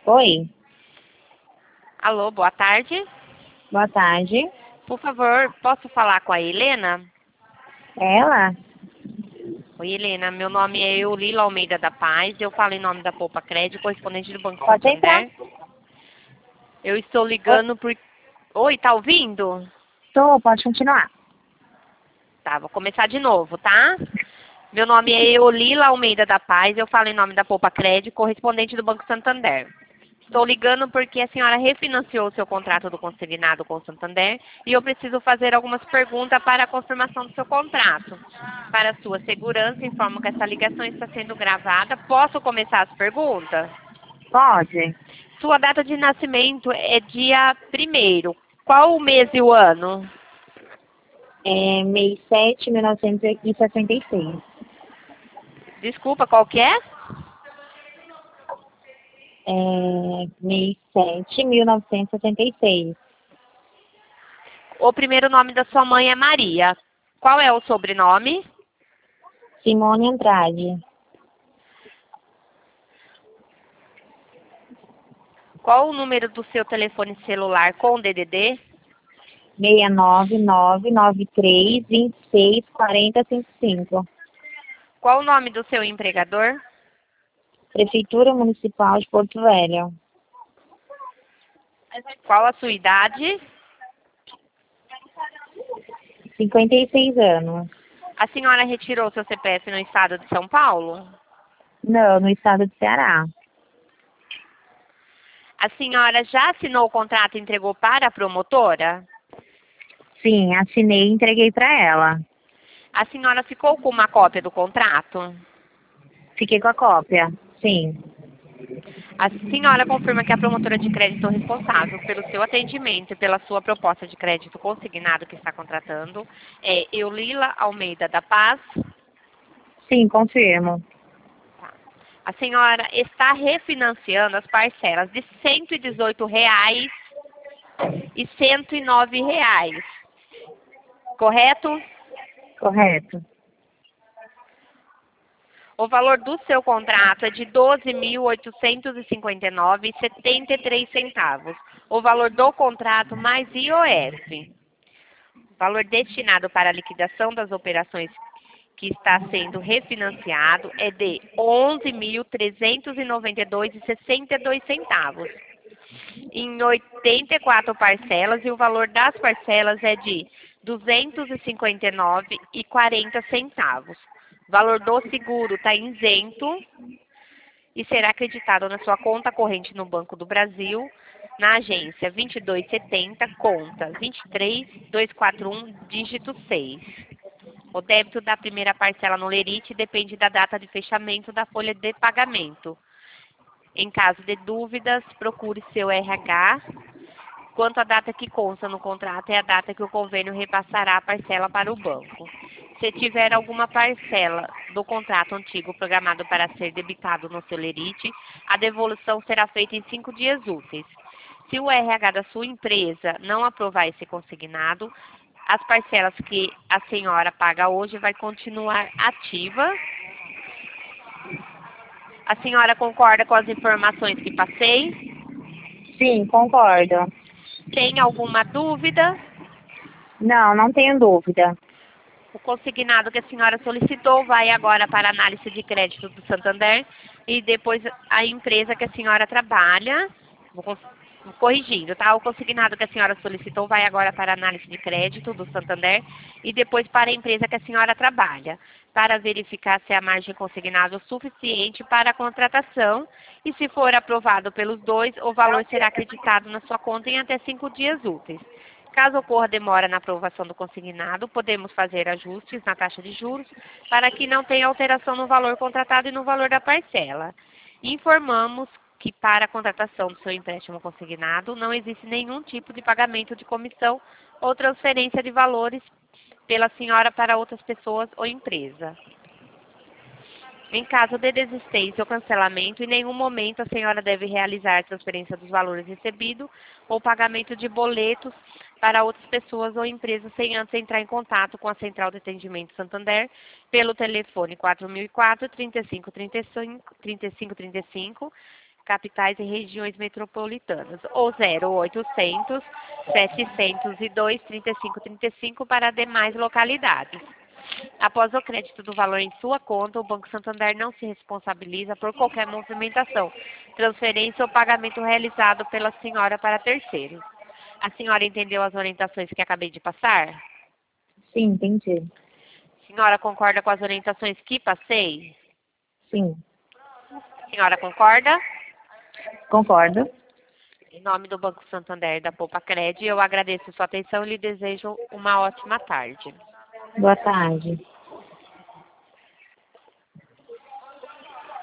Oi, Alô, boa tarde. boa tarde. Por favor, posso falar com a Helena? Ela? Oi, Helena, meu nome é Eulila Almeida da Paz. Eu falo em nome da Poupa Crédito, correspondente do Banco Pode entrar. Santander. Eu estou ligando por... Oi, tá ouvindo? Pode continuar. Tá, vou começar de novo, tá? Meu nome é Eulila Almeida da Paz. Eu falo em nome da Poupa Crédito, correspondente do Banco Santander. Estou ligando porque a senhora refinanciou o seu contrato do consignado com o Santander e eu preciso fazer algumas perguntas para a confirmação do seu contrato. Para sua segurança, informo que essa ligação está sendo gravada. Posso começar as perguntas? Pode. Sua data de nascimento é dia 1º. Qual o mês e o ano? Mês 7, 1966. Desculpa, qual que é? Mês 7, 1966. O primeiro nome da sua mãe é Maria. Qual é o sobrenome? Simone Andrade. Qual o número do seu telefone celular com DDD? 69993264055. Qual o nome do seu empregador? Prefeitura Municipal de Porto Velho. Qual a sua idade? 56 anos. A senhora retirou seu CPF no estado de São Paulo? Não, no estado de Ceará. A senhora já assinou o contrato e entregou para a promotora? Sim, assinei e entreguei para ela. A senhora ficou com uma cópia do contrato? Fiquei com a cópia. Sim. A senhora confirma que a promotora de crédito responsável pelo seu atendimento e pela sua proposta de crédito consignado que está contratando é Eulila Almeida da Paz? Sim, confirmo. Tá. A senhora está refinanciando as parcelas de R$ 118,00 e R$ 109,00, correto? Correto. O valor do seu contrato é de R$ 12.859,73. O valor do contrato mais IOF. O valor destinado para a liquidação das operações que está sendo refinanciado é de R$ 11.392,62 em 84 parcelas e o valor das parcelas é de R$ 259,40. O valor do seguro está isento e será acreditado na sua conta corrente no Banco do Brasil, na agência 2270, conta 23241, dígito 6. O débito da primeira parcela no Lerite depende da data de fechamento da folha de pagamento. Em caso de dúvidas, procure seu RH. Quanto à data que consta no contrato, é a data que o convênio repassará a parcela para o banco. Se tiver alguma parcela do contrato antigo programado para ser debitado no seu Lerite, a devolução será feita em 5 dias úteis. Se o RH da sua empresa não aprovar esse consignado, as parcelas que a senhora paga hoje vai continuar ativa. A senhora concorda com as informações que passei? Sim, concordo. Tem alguma dúvida? Não, não tenho dúvida. O consignado que a senhora solicitou vai agora para a análise de crédito do Santander e depois a empresa que a senhora trabalha, vou corrigindo, tá? O consignado que a senhora solicitou vai agora para a análise de crédito do Santander e depois para a empresa que a senhora trabalha, para verificar se a margem consignável é suficiente para a contratação e se for aprovado pelos dois, o valor será acreditado na sua conta em até 5 dias úteis. Caso ocorra demora na aprovação do consignado, podemos fazer ajustes na taxa de juros para que não tenha alteração no valor contratado e no valor da parcela. Informamos que para a contratação do seu empréstimo consignado não existe nenhum tipo de pagamento de comissão ou transferência de valores pela senhora para outras pessoas ou empresa. Em caso de desistência ou cancelamento, em nenhum momento a senhora deve realizar a transferência dos valores recebidos ou pagamento de boletos para outras pessoas ou empresas sem antes entrar em contato com a Central de Atendimento Santander pelo telefone 4004-3535, capitais e regiões metropolitanas, ou 0800 702 3535 para demais localidades. Após o crédito do valor em sua conta, o Banco Santander não se responsabiliza por qualquer movimentação, transferência ou pagamento realizado pela senhora para terceiros. A senhora entendeu as orientações que acabei de passar? Sim, entendi. A senhora concorda com as orientações que passei? Sim, A senhora concorda? concordo. Em nome do Banco Santander e da Poupa Cred, eu agradeço sua atenção e lhe desejo uma ótima tarde. Boa tarde.